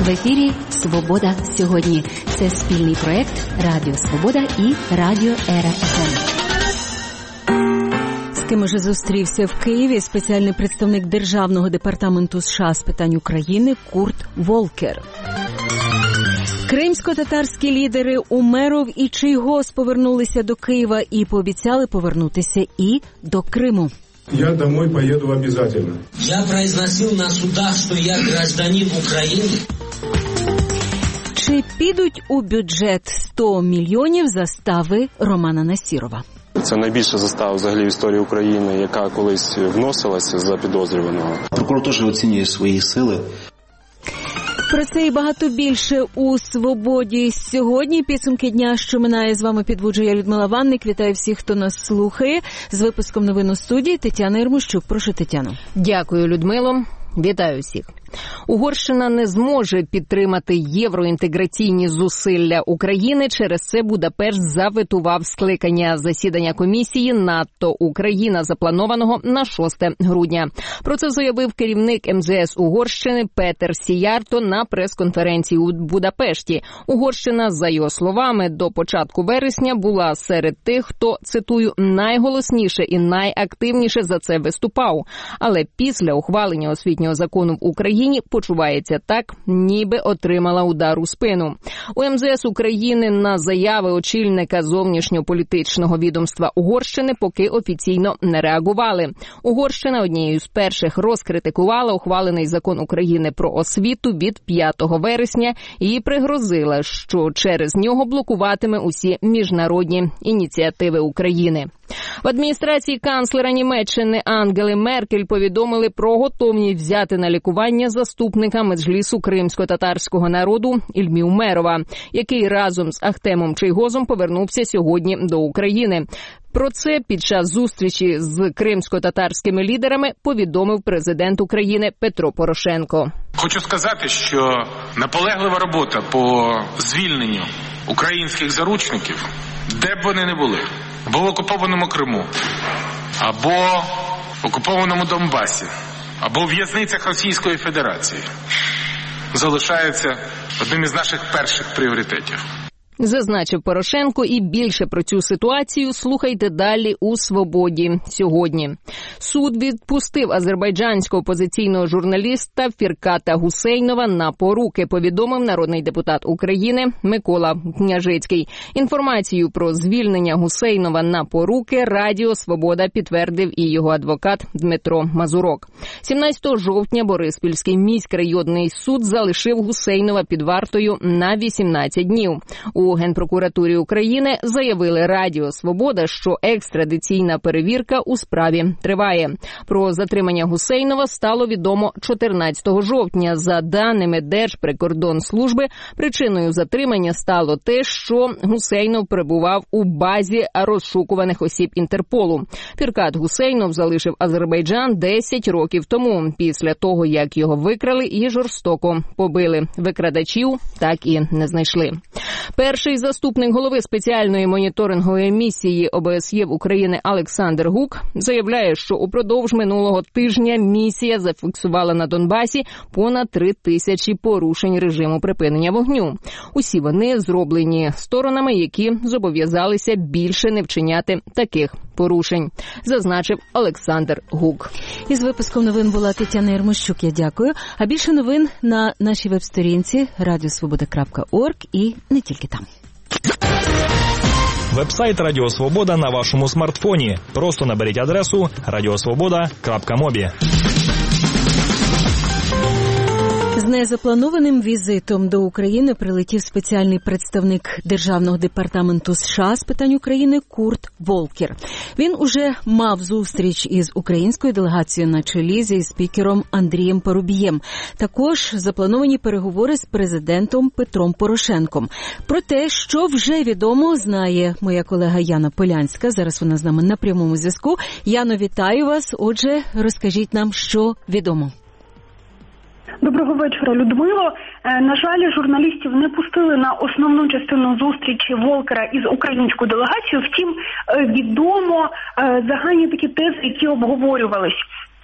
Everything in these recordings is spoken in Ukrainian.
В ефірі «Свобода сьогодні». Це спільний проєкт Радіо Свобода і Радіо РФМ. З ким уже зустрівся в Києві спеціальний представник Державного департаменту США з питань України Курт Волкер. Кримсько-татарські лідери Умеров і Чийгоз повернулися до Києва і пообіцяли повернутися і до Криму. Я домой поеду обязательно. Я произносил на судах, что я гражданин Украины. Чи підуть у бюджет 100 мільйонів застави Романа Насірова? Це найбільша застава взагалі в історії України, яка колись вносилася за підозрюваного. Прокурор теж оцінює свої сили. Про це і багато більше у «Свободі» сьогодні. Підсумки дня, що минає, з вами підводжу я, Людмила Ванник. Вітаю всіх, хто нас слухає. З випуском новин у студії Тетяна Єрмощук. Прошу, Тетяно. Дякую, Людмило. Вітаю всіх. Угорщина не зможе підтримати євроінтеграційні зусилля України. Через це Будапешт заветував скликання засідання комісії НАТО-Україна, запланованого на 6 грудня. Про це заявив керівник МЗС Угорщини Петер Сіярто на прес-конференції у Будапешті. Угорщина, за його словами, до початку вересня була серед тих, хто, цитую, найголосніше і найактивніше за це виступав. Але після ухвалення освітнього закону в Україні почувається так, ніби отримала удар у спину. У МЗС України на заяви очільника зовнішньополітичного відомства Угорщини поки офіційно не реагували. Угорщина однією з перших розкритикувала ухвалений закон України про освіту від 5 вересня і пригрозила, що через нього блокуватиме усі міжнародні ініціативи України. В адміністрації канцлера Німеччини Ангели Меркель повідомили про готовність взяти на лікування заступника меджлісу кримсько-татарського народу Ільмі Умерова, який разом з Ахтемом Чийгозом повернувся сьогодні до України. Про це під час зустрічі з кримсько-татарськими лідерами повідомив президент України Петро Порошенко. Хочу сказати, що наполеглива робота по звільненню українських заручників, де б вони не були, або в окупованому Криму, або в окупованому Донбасі, або в в'язницях Російської Федерації, залишається одним із наших перших пріоритетів. Зазначив Порошенко, і більше про цю ситуацію слухайте далі у «Свободі» сьогодні. Суд відпустив азербайджанського опозиційного журналіста Фірката Гусейнова на поруки, повідомив народний депутат України Микола Княжицький. Інформацію про звільнення Гусейнова на поруки Радіо «Свобода» підтвердив і його адвокат Дмитро Мазурок. 17 жовтня Бориспільський міськрайонний суд залишив Гусейнова під вартою на 18 днів. У Генпрокуратурі України заявили Радіо «Свобода», що екстрадиційна перевірка у справі триває. Про затримання Гусейнова стало відомо 14 жовтня. За даними Держприкордонслужби, причиною затримання стало те, що Гусейнов перебував у базі розшукуваних осіб Інтерполу. Фіркат Гусейнов залишив Азербайджан 10 років тому, після того, як його викрали і жорстоко побили. Викрадачів так і не знайшли. Перший заступник голови спеціальної моніторингової місії ОБСЄ в Україні Олександр Гук заявляє, що упродовж минулого тижня місія зафіксувала на Донбасі понад 3000 порушень режиму припинення вогню. Усі вони зроблені сторонами, які зобов'язалися більше не вчиняти таких порушень, зазначив Олександр Гук. Із випуском новин була Тетяна Єрмощук, я дякую. А більше новин на нашій веб-сторінці radiosvoboda.org і не тільки там. Веб-сайт Радіо Свобода на вашому смартфоні. Просто наберіть адресу radiosvoboda.mobi. З незапланованим візитом до України прилетів спеціальний представник Державного департаменту США з питань України Курт Волкер. Він уже мав зустріч із українською делегацією на чолі зі спікером Андрієм Парубієм. Також заплановані переговори з президентом Петром Порошенком. Про те, що вже відомо, знає моя колега Яна Полянська. Зараз вона з нами на прямому зв'язку. Яно, вітаю вас. Отже, розкажіть нам, що відомо. Доброго вечора, Людмило. На жаль, журналістів не пустили на основну частину зустрічі Волкера із українською делегацією. Втім, відомо загальні такі тези, які обговорювались.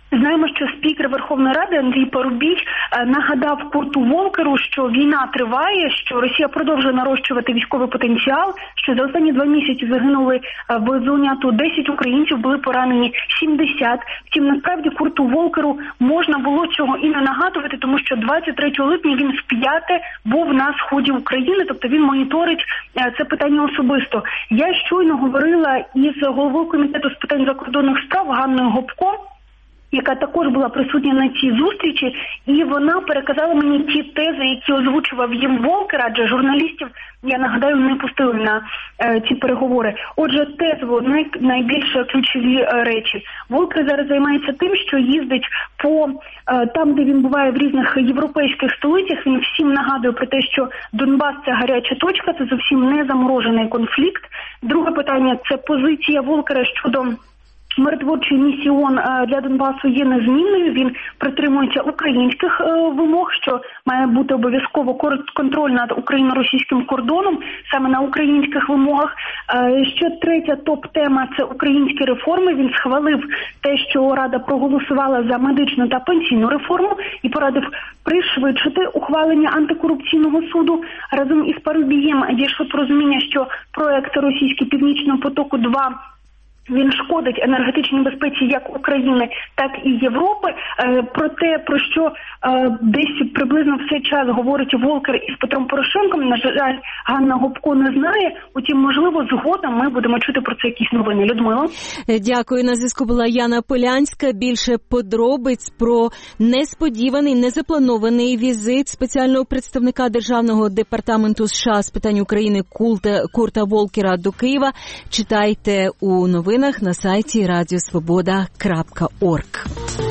Знаємо, що спікер Верховної Ради Андрій Парубій нагадав Курту Волкеру, що війна триває, що Росія продовжує нарощувати військовий потенціал, що за останні 2 місяці загинули в зоні АТО 10 українців, були поранені 70. Втім, насправді Курту Волкеру можна було цього і не нагадувати, тому що 23 липня він вп'яте був на сході України, тобто він моніторить це питання особисто. Я щойно говорила із головою комітету з питань закордонних справ Ганною Гопко, яка також була присутня на цій зустрічі, і вона переказала мені ті тези, які озвучував їм Волкер, адже журналістів, я нагадаю, не пустили на ці переговори. Отже, тезово найбільш ключові речі. Волкер зараз займається тим, що їздить по там, де він буває в різних європейських столицях. Він всім нагадує про те, що Донбас – це гаряча точка, це зовсім не заморожений конфлікт. Друге питання – це позиція Волкера щодо миротворчої місії ООН для Донбасу є незмінною. Він притримується українських вимог, що має бути обов'язково контроль над україно-російським кордоном, саме на українських вимогах. Ще третя топ-тема – це українські реформи. Він схвалив те, що Рада проголосувала за медичну та пенсійну реформу і порадив пришвидшити ухвалення антикорупційного суду. Разом із Парубієм дійшло порозуміння, що проект російський «Північного потоку-2» він шкодить енергетичній безпеці як України, так і Європи. Про те, про що десь приблизно в цей час говорить Волкер із Петром Порошенком, на жаль, Ганна Гопко не знає. Утім, можливо, згодом ми будемо чути про це якісь новини. Людмила. Дякую. На зв'язку була Яна Полянська. Більше подробиць про несподіваний, незапланований візит спеціального представника Державного департаменту США з питань України Курта Волкера до Києва читайте у новинах на сайті radiosvoboda.org.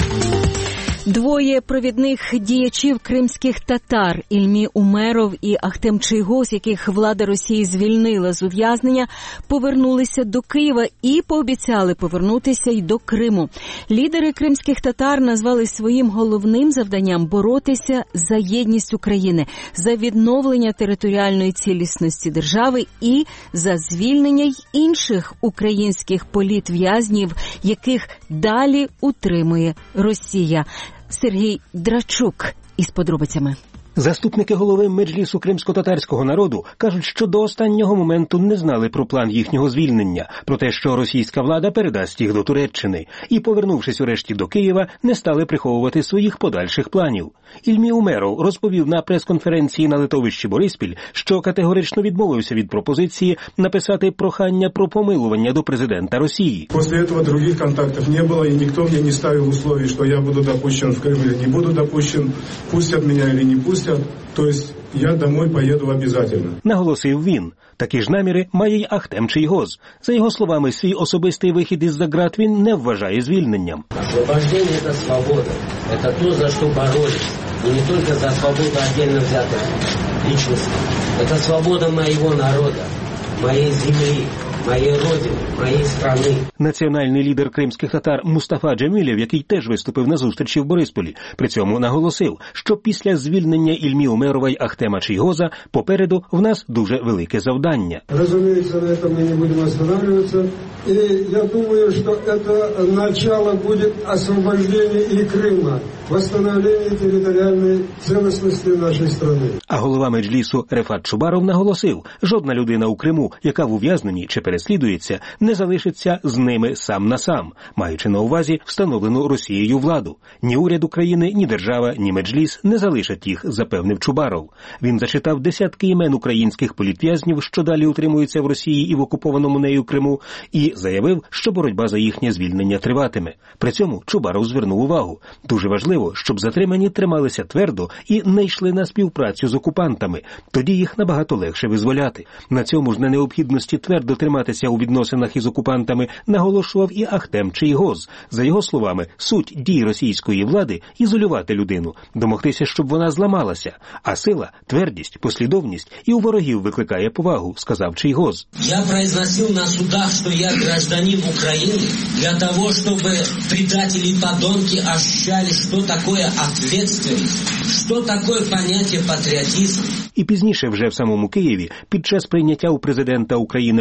Двоє провідних діячів кримських татар Ільмі Умеров і Ахтем Чийгоз, яких влада Росії звільнила з ув'язнення, повернулися до Києва і пообіцяли повернутися й до Криму. Лідери кримських татар назвали своїм головним завданням боротися за єдність України, за відновлення територіальної цілісності держави і за звільнення й інших українських політв'язнів, яких далі утримує Росія. Сергій Драчук із подробицями. Заступники голови Меджлісу кримсько-татарського народу кажуть, що до останнього моменту не знали про план їхнього звільнення, про те, що російська влада передасть їх до Туреччини. І, повернувшись урешті до Києва, не стали приховувати своїх подальших планів. Ільмі Умеров розповів на прес-конференції на литовищі Бориспіль, що категорично відмовився від пропозиції написати прохання про помилування до президента Росії. Після цього інших контактів не було, і ніхто мені не ставив умови, що я буду допущен в Крим або не буду допущен, пустять мене або не пустять. То есть я домой поеду обязательно. Наголосив він. Такі ж наміри має й Ахтем Чийгоз. За його словами, свій особистий вихід із-за ґрат він не вважає звільненням. Освобождение – это свобода. Это то, за что боролись. И не только за свободу отдельно взятых личностей. Это свобода моего народа, моей земли, моєї родини, моєї страни. Національний лідер кримських татар Мустафа Джемілєв, який теж виступив на зустрічі в Борисполі, при цьому наголосив, що після звільнення Ільмі Умерова й Ахтема Чийгоза попереду в нас дуже велике завдання. Розуміється, на цьому ми не будемо останавливатися. І я думаю, що це почало буде освобождення і Криму, восстановлення територіальної цілісності нашої країни. А голова Меджлісу Рефат Чубаров наголосив, жодна людина у Криму, яка в ув'язненні чи переслідується, не залишиться з ними сам на сам, маючи на увазі встановлену Росією владу. Ні уряд України, ні держава, ні Меджліс не залишать їх, запевнив Чубаров. Він зачитав десятки імен українських політв'язнів, що далі утримуються в Росії і в окупованому нею Криму, і заявив, що боротьба за їхнє звільнення триватиме. При цьому Чубаров звернув увагу. Дуже важливо, щоб затримані трималися твердо і не йшли на співпрацю з окупантами. Тоді їх набагато легше визволяти. На цьому ж на необхідності твердо триматися у відносинах із окупантами наголошував і Ахтем Чийгоз. За його словами, суть дій російської влади – ізолювати людину, домогтися, щоб вона зламалася. А сила, твердість, послідовність і у ворогів викликає повагу, сказав Чийгоз. Я произносив на судах, що я гражданин України для того, щоб предатели і подонки ощущали, що таке відповідальність, що таке поняття патріотизм. І пізніше вже в самому Києві, під час прийняття у президента України Петра Порошенка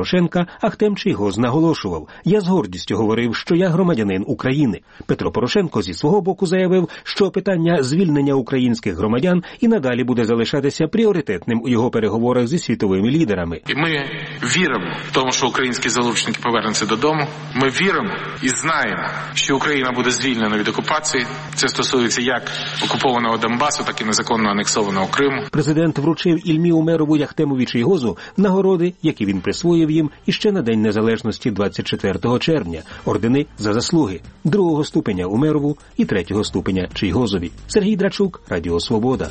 Порошенка Ахтем Чийгоз наголошував: «Я з гордістю говорив, що я громадянин України». Петро Порошенко зі свого боку заявив, що питання звільнення українських громадян і надалі буде залишатися пріоритетним у його переговорах зі світовими лідерами. І ми віримо в тому, що українські залучники повернуться додому. Ми віримо і знаємо, що Україна буде звільнена від окупації. Це стосується як окупованого Донбасу, так і незаконно анексованого Криму. Президент вручив Ільмі Умерову і Ахтемові Чийгозу нагороди, які він присвоїв їм іще на День Незалежності 24 червня. Ордени за заслуги 2-го ступеня Умерову і 3-го ступеня Чийгозові. Сергій Драчук, Радіо Свобода.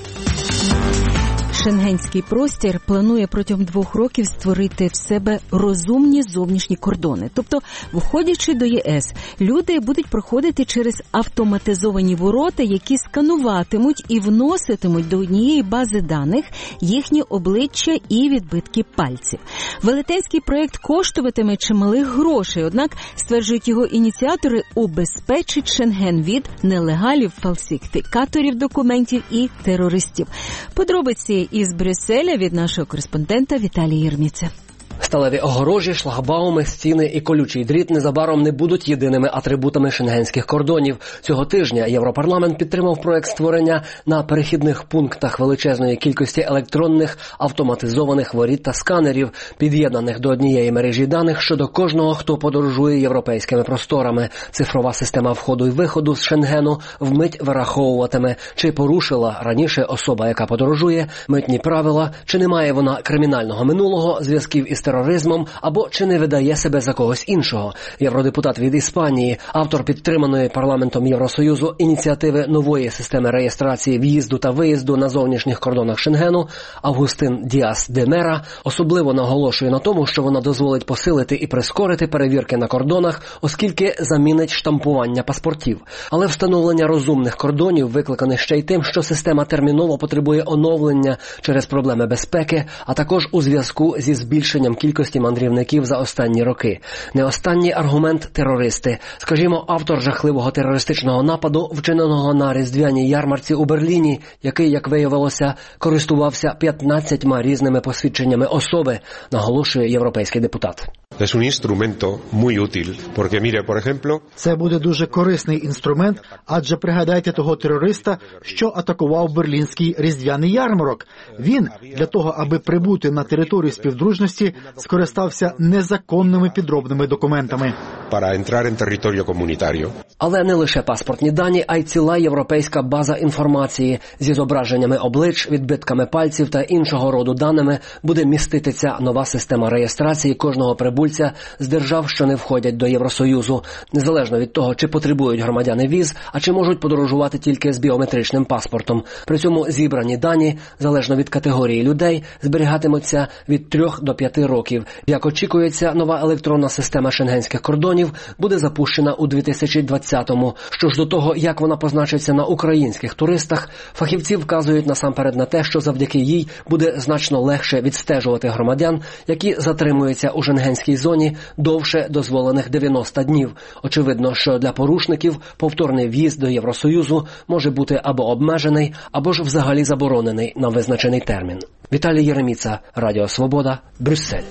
Шенгенський простір планує протягом 2 років створити в себе розумні зовнішні кордони. Тобто, входячи до ЄС, люди будуть проходити через автоматизовані ворота, які скануватимуть і вноситимуть до однієї бази даних їхні обличчя і відбитки пальців. Велетенський проєкт коштуватиме чималих грошей, однак, стверджують його ініціатори, убезпечить Шенген від нелегалів, фальсифікаторів документів і терористів. Подробиці із Брюсселя від нашого кореспондента Віталія Єрміця. Сталеві огорожі, шлагбауми, стіни і колючий дріт незабаром не будуть єдиними атрибутами шенгенських кордонів. Цього тижня Європарламент підтримав проект створення на перехідних пунктах величезної кількості електронних автоматизованих воріт та сканерів, під'єднаних до однієї мережі даних щодо кожного, хто подорожує європейськими просторами. Цифрова система входу і виходу з Шенгену вмить вираховуватиме, чи порушила раніше особа, яка подорожує, митні правила, чи не має вона кримінального минулого, зв'язків із тероризмом, або чи не видає себе за когось іншого. Євродепутат від Іспанії, автор підтриманої парламентом Євросоюзу ініціативи нової системи реєстрації в'їзду та виїзду на зовнішніх кордонах Шенгену, Августин Діас де Мера, особливо наголошує на тому, що вона дозволить посилити і прискорити перевірки на кордонах, оскільки замінить штампування паспортів. Але встановлення розумних кордонів викликане ще й тим, що система терміново потребує оновлення через проблеми безпеки, а також у зв'язку зі збільшенням кількості мандрівників за останні роки. Не останній аргумент – терористи. Скажімо, автор жахливого терористичного нападу, вчиненого на різдвяній ярмарці у Берліні, який, як виявилося, користувався 15 різними посвідченнями особи, наголошує європейський депутат. Es un instrumento muy útil, porque mire, por ejemplo, це буде дуже корисний інструмент, адже пригадайте того терориста, що атакував берлінський різдвяний ярмарок. Він, для того, аби прибути на територію співдружності, скористався незаконними підробними документами. Para entrar en territorio comunitario. Але не лише паспортні дані, а й ціла європейська база інформації зі зображеннями облич, відбитками пальців та іншого роду даними буде містити ця нова система реєстрації кожного прибульця з держав, що не входять до Євросоюзу, незалежно від того, чи потребують громадяни віз, а чи можуть подорожувати тільки з біометричним паспортом. При цьому зібрані дані, залежно від категорії людей, зберігатимуться від 3 до 5 років. Як очікується, нова електронна система шенгенських кордонів буде запущена у 2020-му. Що ж до того, як вона позначиться на українських туристах, фахівці вказують насамперед на те, що завдяки їй буде значно легше відстежувати громадян, які затримуються у шенгенській зоні довше дозволених 90 днів. Очевидно, що для порушників повторний в'їзд до Євросоюзу може бути або обмежений, або ж взагалі заборонений на визначений термін. Віталій Єреміца, Радіо Свобода, Брюссель.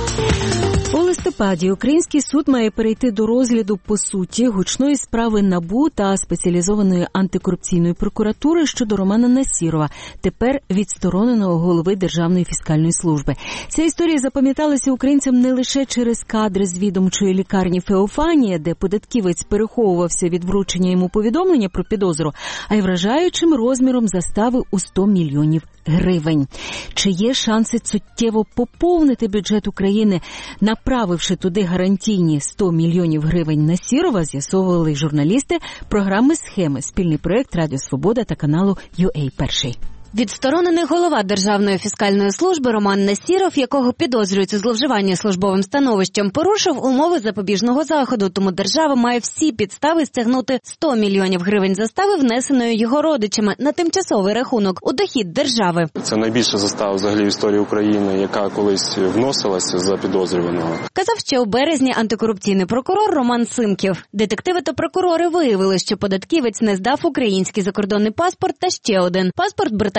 У листопаді український суд має перейти до розгляду по суті гучної справи НАБУ та спеціалізованої антикорупційної прокуратури щодо Романа Насірова, тепер відстороненого голови Державної фіскальної служби. Ця історія запам'яталася українцям не лише через кадри з відомчої лікарні Феофанія, де податківець переховувався від вручення йому повідомлення про підозру, а й вражаючим розміром застави у 100 мільйонів гривень. Чи є шанси суттєво поповнити бюджет України, направивши туди гарантійні 100 мільйонів гривень Насірова, з'ясовували журналісти програми «Схеми», спільний проєкт Радіо Свобода та каналу UA1. Відсторонений голова Державної фіскальної служби Роман Насіров, якого підозрюють у зловживанні службовим становищем, порушив умови запобіжного заходу, тому держава має всі підстави стягнути 100 мільйонів гривень застави, внесеної його родичами, на тимчасовий рахунок у дохід держави. Це найбільша застава взагалі в історії України, яка колись вносилася за підозрюваного. Казав ще у березні антикорупційний прокурор Роман Симків. Детективи та прокурори виявили, що податківець не здав український закордонний паспорт та ще один – паспорт британського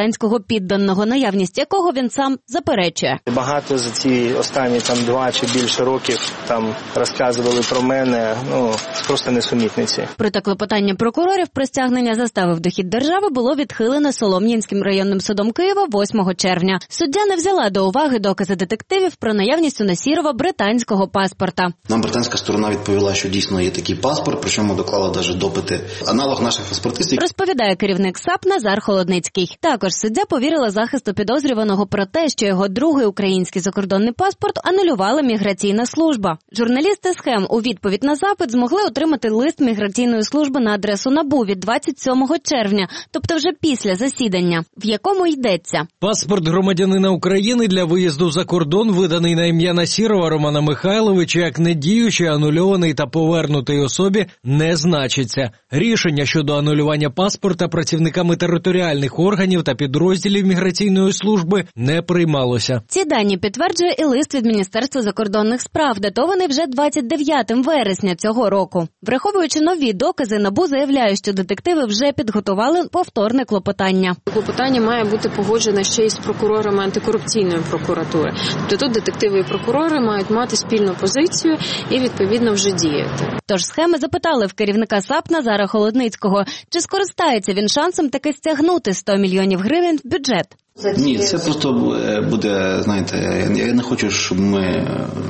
британського підданого, наявність якого він сам заперечує. Багато за ці останні 2 чи більше років розказували про мене, просто несумітниці. Проте клопотання прокурорів про стягнення застави в дохід держави було відхилене Солом'янським районним судом Києва 8 червня. Суддя не взяла до уваги докази детективів про наявність у Насірова британського паспорта. Нам британська сторона відповіла, що дійсно є такий паспорт, причому доклала навіть допити. Аналог наших паспортистів. Розповідає керівник САП Назар Холодницький. Також суддя повірила захисту підозрюваного про те, що його другий український закордонний паспорт анулювала міграційна служба. Журналісти «Схем» у відповідь на запит змогли отримати лист міграційної служби на адресу НАБУ від 27 червня, тобто вже після засідання, в якому йдеться. Паспорт громадянина України для виїзду за кордон, виданий на ім'я Насірова Романа Михайловича, як недіючий, анульований та повернутий особі, не значиться. Рішення щодо анулювання паспорта працівниками територіальних органів та підрозділів міграційної служби не приймалося. Ці дані підтверджує і лист від Міністерства закордонних справ, датований вже 29 вересня цього року. Враховуючи нові докази, НАБУ заявляє, що детективи вже підготували повторне клопотання. Клопотання має бути погоджене ще й з прокурорами антикорупційної прокуратури. Тобто тут детективи і прокурори мають мати спільну позицію і відповідно вже діяти. Тож «Схеми» запитали в керівника САП Назара Холодницького, чи скористається він шансом таки стягнути 100 мільйонів гривень в бюджет. Ні, це просто буде, я не хочу, щоб ми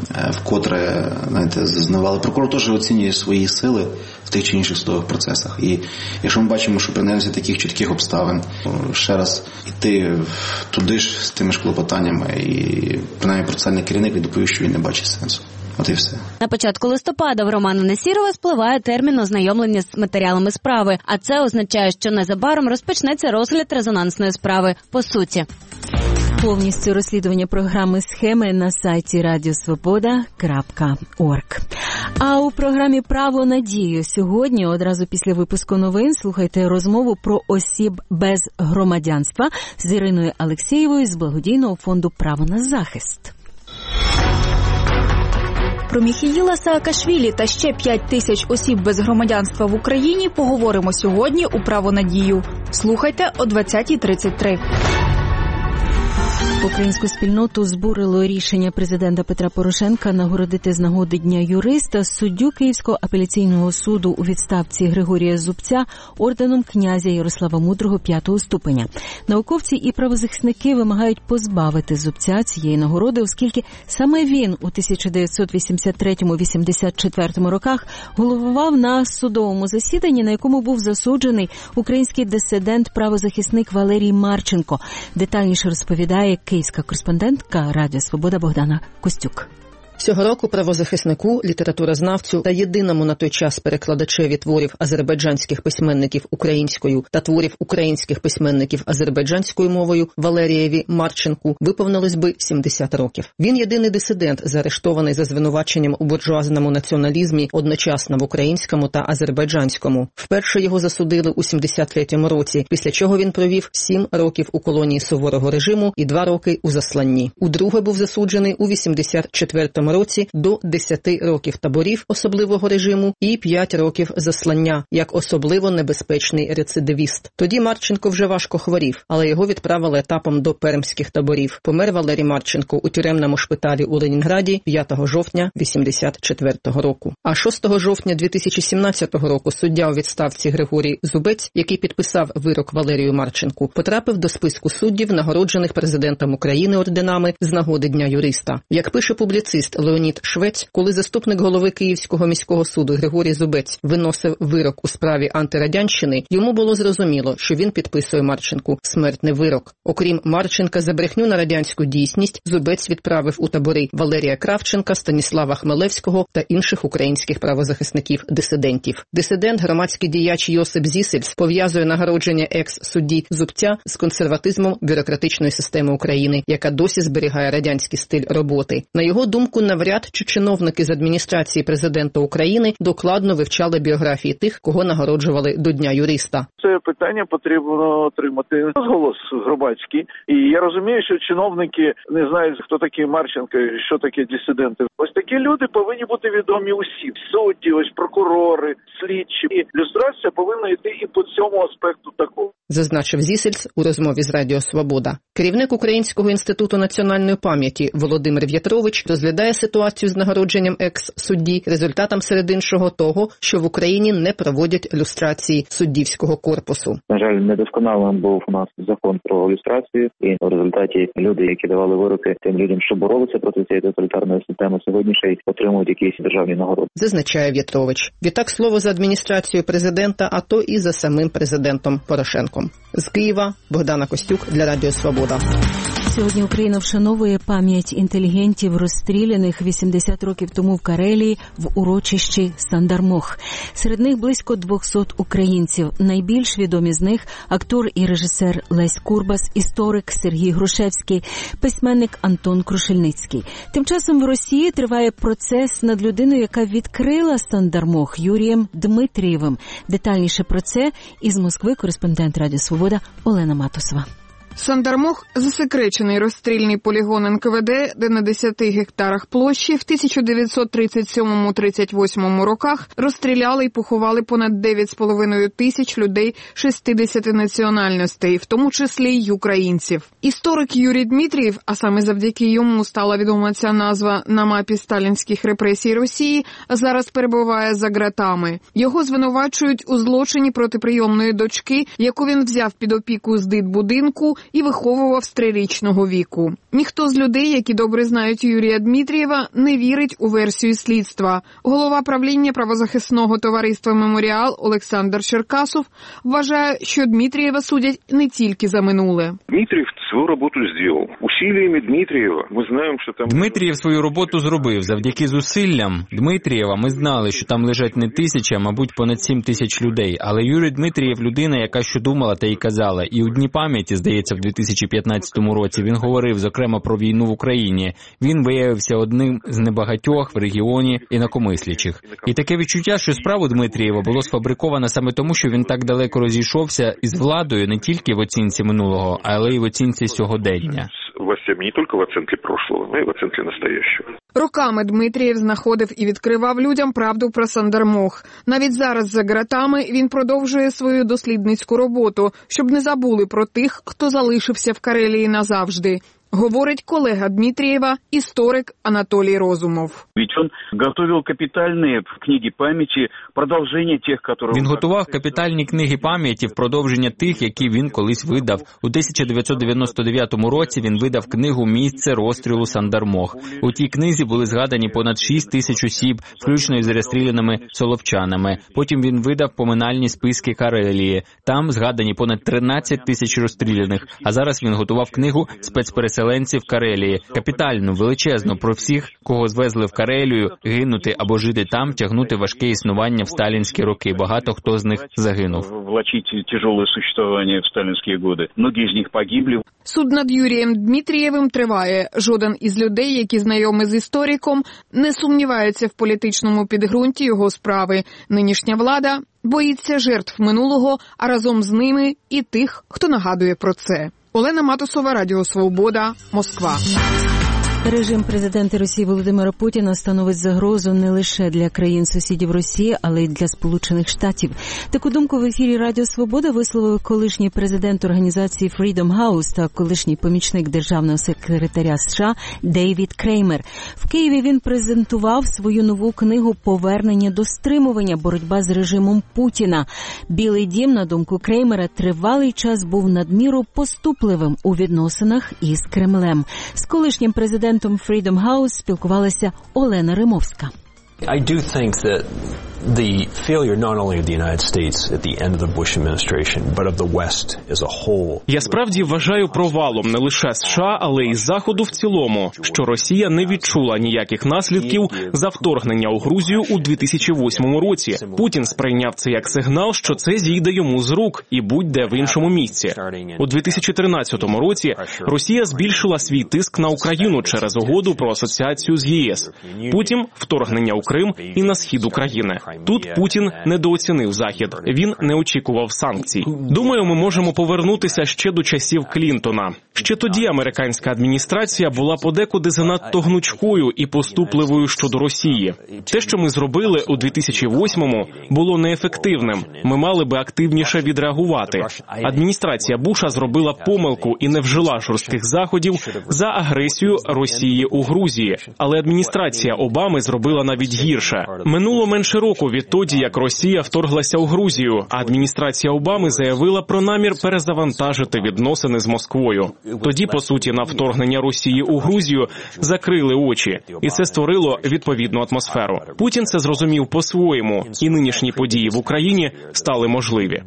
вкотре, зазнавали. Прокурор теж оцінює свої сили в тих чи інших судових процесах. І якщо ми бачимо, що при наявності таких чітких обставин, ще раз йти туди ж з тими ж клопотаннями, і принаймні процесуальний керівник відповів, що він не бачить сенсу. От і все. На початку листопада в Романа Насірова спливає термін ознайомлення з матеріалами справи, а це означає, що незабаром розпочнеться розгляд резонансної справи по суті. Повністю розслідування програми «Схеми» на сайті radiosvoboda.org. А у програмі «Право на дію» сьогодні, одразу після випуску новин, слухайте розмову про осіб без громадянства з Іриною Алексєєвою з благодійного фонду «Право на захист». Про Міхеїла Саакашвілі та ще 5 тисяч осіб без громадянства в Україні поговоримо сьогодні у «Право на дію». Слухайте о 20:33. Українську спільноту збурило рішення президента Петра Порошенка нагородити з нагоди Дня юриста суддю Київського апеляційного суду у відставці Григорія Зубця орденом князя Ярослава Мудрого 5-го ступеня. Науковці і правозахисники вимагають позбавити Зубця цієї нагороди, оскільки саме він у 1983-84 роках головував на судовому засіданні, на якому був засуджений український дисидент-правозахисник Валерій Марченко. Детальніше розповідає київська кореспондентка Радіо Свобода Богдана Костюк. Цього року правозахиснику, літературознавцю та єдиному на той час перекладачеві творів азербайджанських письменників українською та творів українських письменників азербайджанською мовою Валерієві Марченку виповнилось би 70 років. Він єдиний дисидент, заарештований за звинуваченням у буржуазному націоналізмі одночасно в українському та азербайджанському. Вперше його засудили у 73-му році, після чого він провів 7 років у колонії суворого режиму і 2 роки у засланні. Удруге був засуджений у 84-му році до 10 років таборів особливого режиму і 5 років заслання, як особливо небезпечний рецидивіст. Тоді Марченко вже важко хворів, але його відправили етапом до пермських таборів. Помер Валерій Марченко у тюремному шпиталі у Ленінграді 5 жовтня 1984 року. А 6 жовтня 2017 року суддя у відставці Григорій Зубець, який підписав вирок Валерію Марченку, потрапив до списку суддів, нагороджених президентом України орденами з нагоди Дня юриста. Як пише публіцист Леонід Швець, коли заступник голови Київського міського суду Григорій Зубець виносив вирок у справі антирадянщини, йому було зрозуміло, що він підписує Марченку смертний вирок. Окрім Марченка за брехню на радянську дійсність, Зубець відправив у табори Валерія Кравченка, Станіслава Хмелевського та інших українських правозахисників-дисидентів. Дисидент, громадський діяч Йосип Зісельс пов'язує нагородження екс-судді Зубця з консерватизмом бюрократичної системи України, яка досі зберігає радянський стиль роботи. На його думку, навряд чи чиновники з адміністрації президента України докладно вивчали біографії тих, кого нагороджували до Дня юриста. Це питання потрібно отримати розголос громадський. І я розумію, що чиновники не знають, хто такий Марченко і що таке дисиденти. Ось такі люди повинні бути відомі усі. Судді, ось прокурори, слідчі. І люстрація повинна йти і по цьому аспекту такого. Зазначив Зісельс у розмові з Радіо Свобода. Керівник Українського інституту національної пам'яті Володимир В'ятрович розглядає ситуацію з нагородженням екс-судді результатом серед іншого того, що в Україні не проводять люстрації суддівського корпусу. На жаль, недосконалим був у нас закон про люстрацію, і в результаті люди, які давали вироки тим людям, що боролися проти цієї тоталітарної системи, сьогодні ще й отримують якісь державні нагороди. Зазначає В'ятрович. Відтак слово за адміністрацією президента, а то і за самим президентом Порошенком. З Києва Богдана Костюк для Радіо Свобода. Сьогодні Україна вшановує пам'ять інтелігентів, розстріляних 80 років тому в Карелії в урочищі Сандармох. Серед них близько 200 українців. Найбільш відомі з них – актор і режисер Лесь Курбас, історик Сергій Грушевський, письменник Антон Крушельницький. Тим часом в Росії триває процес над людиною, яка відкрила Сандармох, Юрієм Дмитрієвим. Детальніше про це із Москви кореспондент Радіо Свобода Олена Матусова. Сандармох – засекречений розстрільний полігон НКВД, де на 10 гектарах площі в 1937-38 роках розстріляли і поховали понад 9,5 тисяч людей 60 національностей, в тому числі й українців. Історик Юрій Дмитрієв, а саме завдяки йому стала відома ця назва на мапі сталінських репресій Росії, зараз перебуває за ґратами. Його звинувачують у злочині проти прийомної дочки, яку він взяв під опіку з дитбудинку і виховував з 3-річного віку. Ніхто з людей, які добре знають Юрія Дмитрієва, не вірить у версію слідства. Голова правління правозахисного товариства «Меморіал» Олександр Черкасов вважає, що Дмитрієва судять не тільки за минуле. Дмитрієв свою роботу зробив. Усиллями Дмитрієва ми знаємо, що там... Дмитрієв свою роботу зробив. Завдяки зусиллям Дмитрієва ми знали, що там лежать не тисячі, а, мабуть, понад 7 тисяч людей. Але Юрій Дмитрієв – людина, яка що думала, та й казала. І у Дні пам'яті, здається, в 2015 році він говорив, зокрема, про війну в Україні. Він виявився одним з небагатьох в регіоні інакомислячих. І таке відчуття, що справу Дмитрієва було сфабриковано саме тому, що він так далеко розійшовся із владою не тільки в оцінці минулого, але й в оцінці сьогодення. Не тільки в оцінці прошлого, але й в оцінці настоящого. Роками Дмитрієв знаходив і відкривав людям правду про Сандармох. Навіть зараз за ґратами він продовжує свою дослідницьку роботу, щоб не забули про тих, хто залишився в Карелії назавжди. Говорить колега Дмитрієва, історик Анатолій Розумов. Він готував капітальні книги пам'яті в продовження тих, які він колись видав. У 1999 році він видав книгу «Місце розстрілу Сандармох». У тій книзі були згадані понад 6 тисяч осіб, включно із розстріляними соловчанами. Потім він видав поминальні списки Карелії. Там згадані понад 13 тисяч розстріляних. А зараз він готував книгу «Спецпереселенців Карелії». Капітальну, величезну, про всіх, кого звезли в Карелію, гинути або жити там, тягнути важке існування в сталінські роки. Багато хто з них загинув. Влачить тяжеле существування в сталінські роки. Многі з них погибли. Суд над Юрієм Дмитрієвим триває. Жоден із людей, які знайомі з істориком, не сумнівається в політичному підґрунті його справи. Нинішня влада боїться жертв минулого, а разом з ними і тих, хто нагадує про це. Олена Матусова, Радіо Свобода, Москва. Режим президента Росії Володимира Путіна становить загрозу не лише для країн-сусідів Росії, але й для Сполучених Штатів. Таку думку в ефірі Радіо Свобода висловив колишній президент організації Freedom House та колишній помічник державного секретаря США Дейвід Креймер. В Києві він презентував свою нову книгу «Повернення до стримування. Боротьба з режимом Путіна». Білий дім, на думку Креймера, тривалий час був надміру поступливим у відносинах із Кремлем. З колишнім президентом Freedom House спілкувалася Олена Римовська. the failure not only of the United States at the end of the Bush administration, but of the West as a whole. Я справді вважаю провалом не лише США, але й Заходу в цілому, що Росія не відчула ніяких наслідків за вторгнення у Грузію у 2008 році. Путін сприйняв це як сигнал, що це зійде йому з рук і будь-де в іншому місці. У 2013 році Росія збільшила свій тиск на Україну через угоду про асоціацію з ЄС. Потім вторгнення у Крим і на схід України. Тут Путін недооцінив Захід. Він не очікував санкцій. Думаю, ми можемо повернутися ще до часів Клінтона. Ще тоді американська адміністрація була подекуди занадто гнучкою і поступливою щодо Росії. Те, що ми зробили у 2008-му, було неефективним. Ми мали би активніше відреагувати. Адміністрація Буша зробила помилку і не вжила жорстких заходів за агресію Росії у Грузії. Але адміністрація Обами зробила навіть гірше. Минуло менше року відтоді, як Росія вторглася у Грузію, а адміністрація Обами заявила про намір перезавантажити відносини з Москвою. Тоді, по суті, на вторгнення Росії у Грузію закрили очі, і це створило відповідну атмосферу. Путін це зрозумів по-своєму, і нинішні події в Україні стали можливі.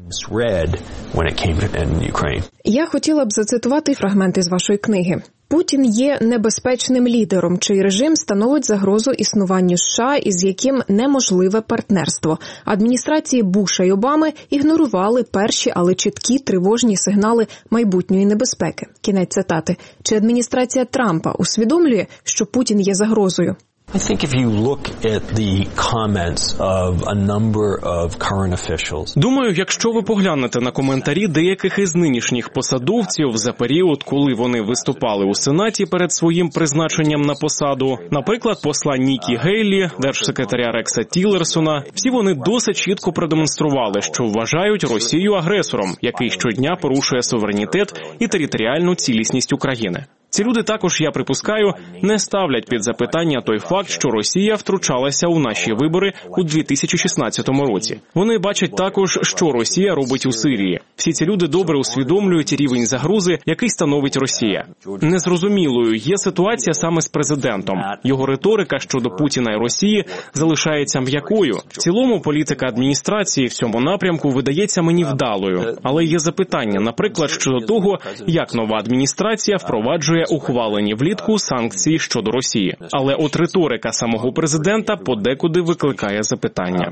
Я хотіла б зацитувати фрагменти з вашої книги. Путін є небезпечним лідером, чий режим становить загрозу існуванню США і з яким неможливе партнерство. Адміністрації Буша й Обами ігнорували перші, але чіткі тривожні сигнали майбутньої небезпеки. Кінець цитати. Чи адміністрація Трампа усвідомлює, що Путін є загрозою? I think if you look at the comments of a number of current officials. Думаю, якщо ви поглянете на коментарі деяких із нинішніх посадовців за період, коли вони виступали у Сенаті перед своїм призначенням на посаду, наприклад, посла Нікі Гейлі, держсекретаря Рекса Тілерсона, всі вони досить чітко продемонстрували, що вважають Росію агресором, який щодня порушує суверенітет і територіальну цілісність України. Ці люди також, я припускаю, не ставлять під запитання той факт, що Росія втручалася у наші вибори у 2016 році. Вони бачать також, що Росія робить у Сирії. Всі ці люди добре усвідомлюють рівень загрози, який становить Росія. Незрозумілою є ситуація саме з президентом. Його риторика щодо Путіна і Росії залишається м'якою. В цілому політика адміністрації в цьому напрямку видається мені вдалою. Але є запитання, наприклад, щодо того, як нова адміністрація впроваджує ухвалені влітку санкції щодо Росії. Але от риторика самого президента подекуди викликає запитання.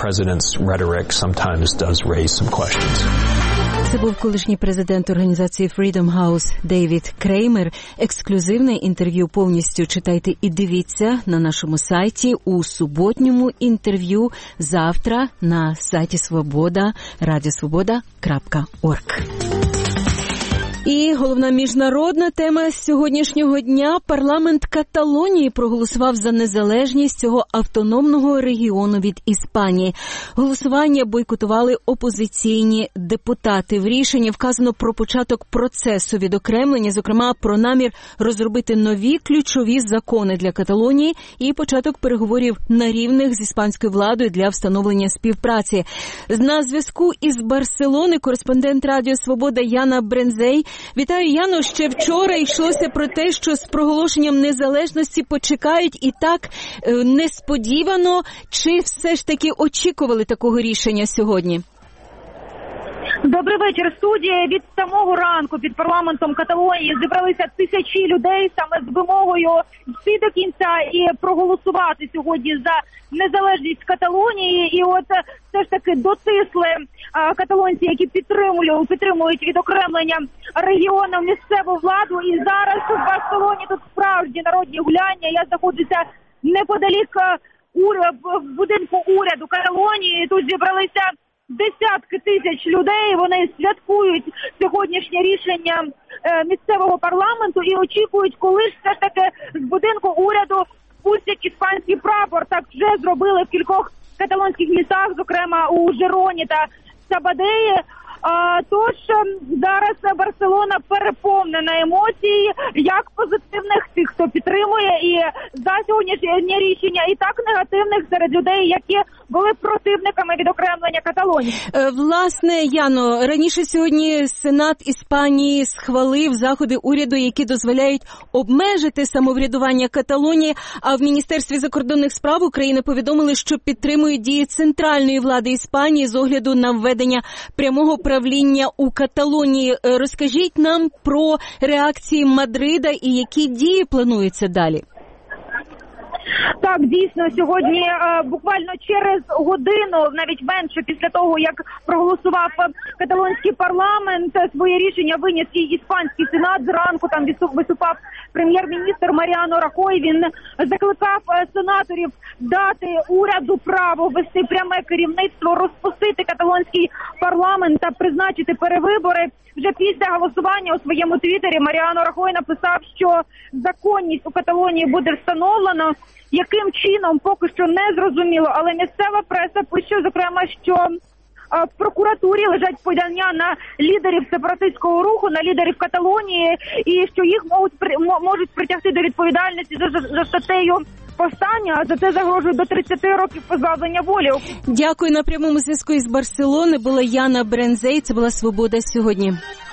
Це був колишній президент організації Freedom House Дейвід Креймер. Ексклюзивне інтерв'ю повністю читайте і дивіться на нашому сайті у суботньому інтерв'ю завтра на сайті Свобода, radiosvoboda.org. І головна міжнародна тема сьогоднішнього дня – парламент Каталонії проголосував за незалежність цього автономного регіону від Іспанії. Голосування бойкотували опозиційні депутати. В рішенні вказано про початок процесу відокремлення, зокрема про намір розробити нові ключові закони для Каталонії і початок переговорів на рівних з іспанською владою для встановлення співпраці. На зв'язку із Барселони кореспондент Радіо Свобода Яна Брензей. Вітаю, Яно. Ще вчора йшлося про те, що з проголошенням незалежності почекають, і так несподівано. Чи все ж таки очікували такого рішення сьогодні? Добрий вечір, студія. Від самого ранку під парламентом Каталонії зібралися тисячі людей саме з вимогою йти до кінця і проголосувати сьогодні за незалежність Каталонії. І от все ж таки дотисли каталонці, які підтримують відокремлення регіону місцеву владу. І зараз в Барселоні тут справжні народні гуляння. Я знаходжуся неподалік будинку уряду Каталонії. Тут зібралися десятки тисяч людей, вони святкують сьогоднішнє рішення місцевого парламенту і очікують, коли ж все ж таки з будинку уряду спустять іспанський прапор. Так вже зробили в кількох каталонських містах, зокрема у Жероні та Сабадеї. Тож зараз Барселона переповнена емоцій, як позитивними, позитивних, тих, хто підтримує і за сьогоднішнє рішення, і так негативних серед людей, які були противниками відокремлення Каталонії. Власне, Яно, раніше сьогодні Сенат Іспанії схвалив заходи уряду, які дозволяють обмежити самоврядування Каталонії, а в Міністерстві закордонних справ України повідомили, що підтримують дії центральної влади Іспанії з огляду на введення прямого правління у Каталонії. Розкажіть нам про реакції Мадрида і які дії плануються далі. Так, дійсно, сьогодні буквально через годину, навіть менше після того, як проголосував каталонський парламент, своє рішення виніс і іспанський сенат. Зранку там виступав прем'єр-міністр Маріано Рахой. Він закликав сенаторів дати уряду право вести пряме керівництво, розпустити каталонський парламент та призначити перевибори. Вже після голосування у своєму твіттері Маріано Рахой написав, що законність у Каталонії буде встановлено. Яким чином, поки що не зрозуміло, але місцева преса пише, зокрема, що в прокуратурі лежать подання на лідерів сепаратистського руху, на лідерів Каталонії, і що їх можуть притягти до відповідальності за статтею повстання, а за це загрожує до 30 років позбавлення волі. Дякую. На прямому зв'язку із Барселони була Яна Брензей. Це була «Свобода сьогодні».